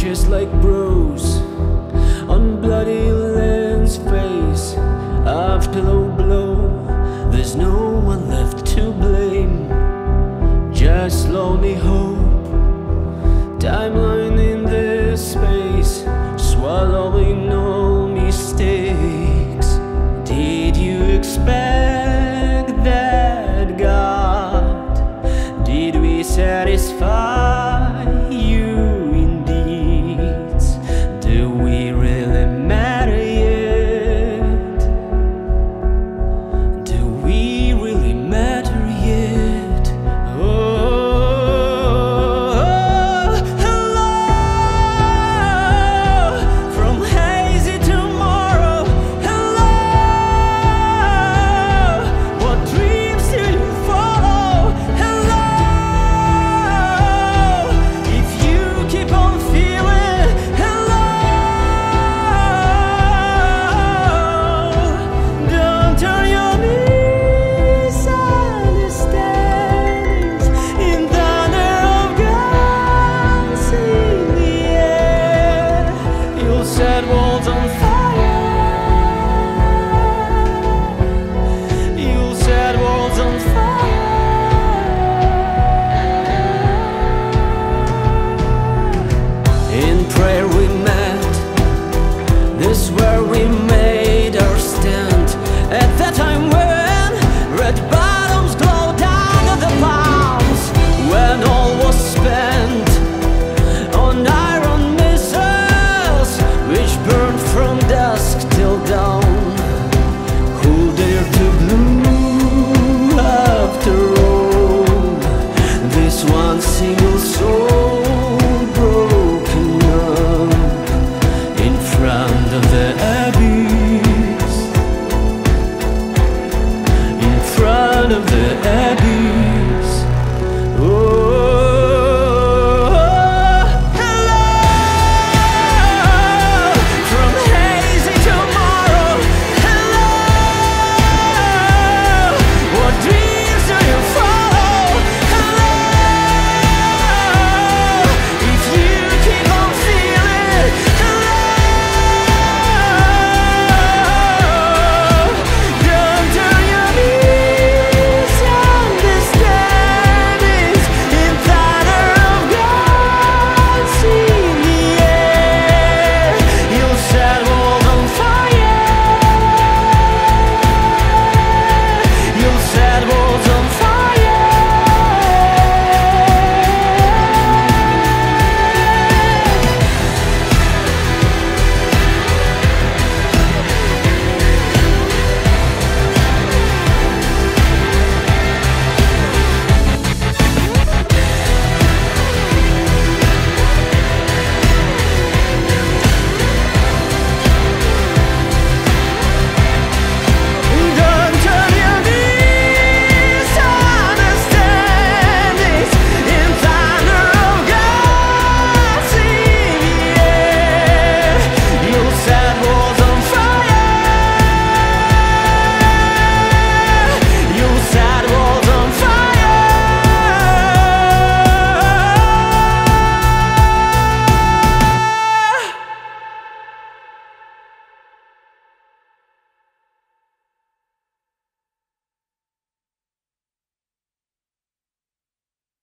just like bros on bloody land's face. After the blow, there's no one left to blame, just lonely hope, timeline in this space, swallowing all mistakes. Did you expect that, God? Did we satisfy you in deeds? Do we really matter yet? Do we really matter yet? Oh, hello, from hazy tomorrow. Hello, what dreams do you follow? Hello, if you keep on feeling. Hello, don't turn your misunderstandings in thunder of guns in the air. You'll set walls on fire. You'll set walls on fire. In prayer we